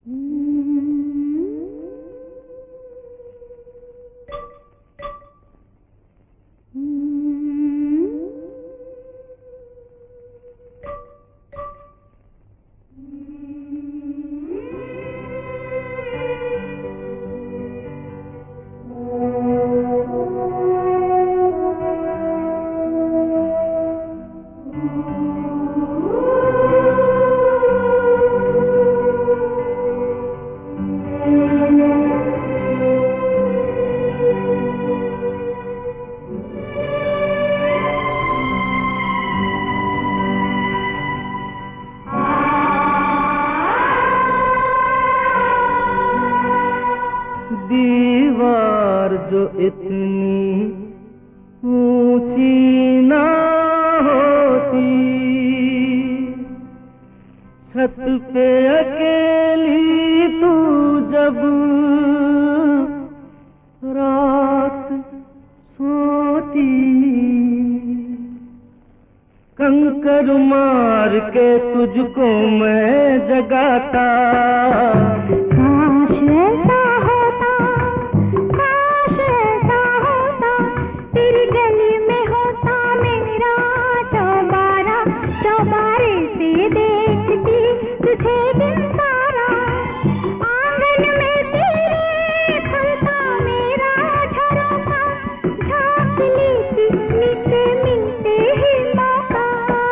दीवार जो इतनी ऊंची ना होती, छत पे अकेली तू जब रात सोती, कंकर मार के तुझको मैं जगाता। काश ऐसा होता, काश ऐसा होता, तेरी गली में होता मेरा चौबारा, चौबारे से देखती तुझे दिन सारा, आंगन में तेरे खुलता मेरा झरोखा, झांक लेती नीचे मिलते ही मौका।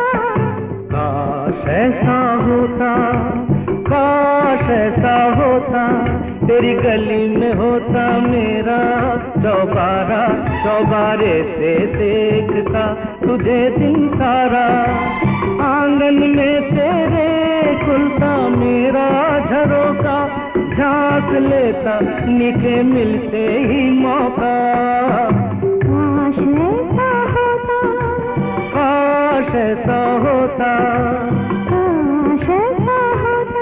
काश ऐसा होता, काश ऐसा होता, तेरी गली में होता मेरा चौबारा, चौबारे से देखता तुझे दिन सारा, आंगन में तेरे खुलता मेरा झरोखा, झांक लेता नीचे मिलते ही मौका। काश ऐसा होता, काश ऐसा होता, काश ऐसा होता।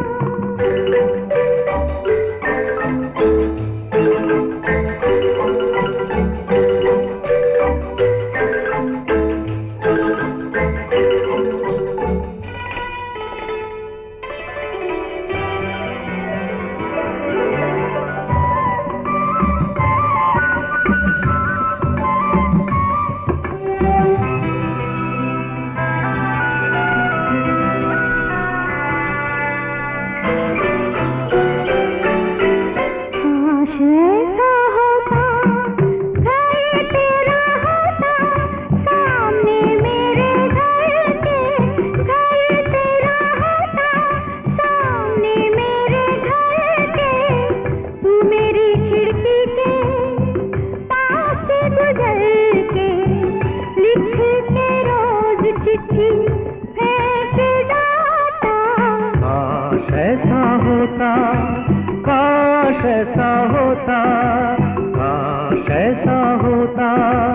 काश ऐसा होता, घर तेरा होता, सामने मेरे घर के, घर तेरा होता, सामने मेरे घर के, तू मेरी खिड़की के पास से गुजर के, लिख के रोज चिट्ठी फेंक जाता। काश ऐसा होता, काश ऐसा होता, काश ऐसा होता।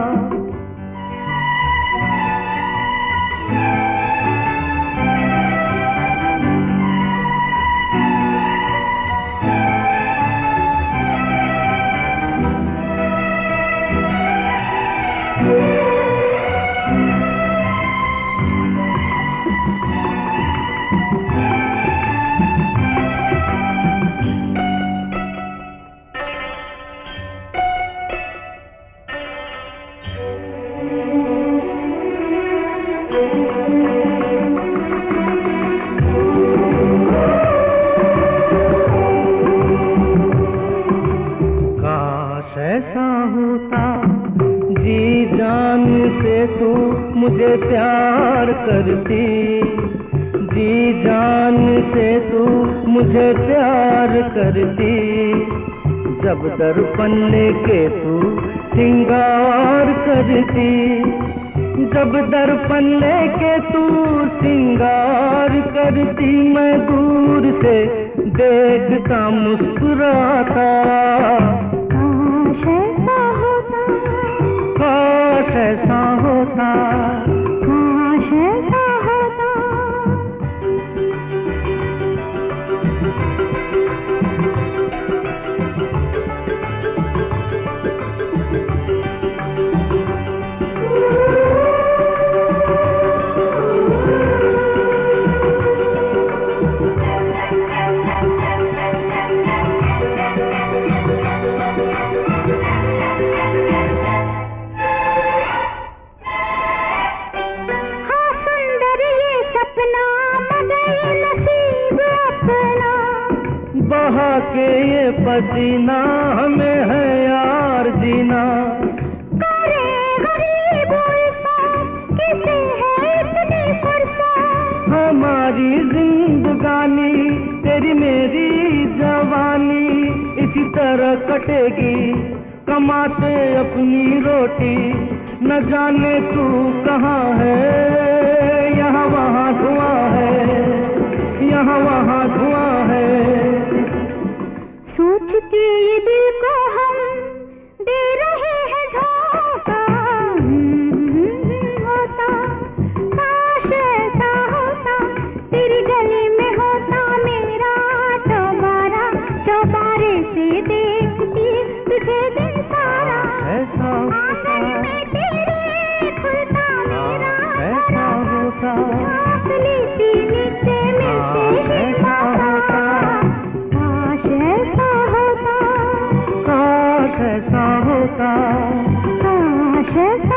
काश ऐसा होता, जी जान से तू मुझे प्यार करती, जी जान से तू मुझे प्यार करती, जब दर्पण लेके तू सिंगार करती, जब दर्पण लेके तू सिंगार करती, मैं दूर से देखता मुस्कुराता। काश ऐसा होता, काश ऐसा होता, काश ऐसा होता। के ये पसीना हमें है यार जीना। करे गरीब इंसान किसे है इतनी फुर्सत, हमारी जिंदगानी तेरी मेरी जवानी इसी तरह कटेगी कमाते अपनी रोटी। न जाने तू कहाँ है, यहाँ वहाँ धुआं है, यहाँ वहाँ धुआं है। सोचती ये दिल को हम दे रहे हैं धोखा। होता काश ऐसा होता, तेरी गली में होता मेरा चौबारा, चौबारे से देखती तुझे दिन सारा। ऐसा होता, आंगन में तेरे खुलता मेरा ऐसा होता, झाँक लेती नीचे मिलते ही माता। काश ऐसा होता, काश ऐसा होता, काश ऐसा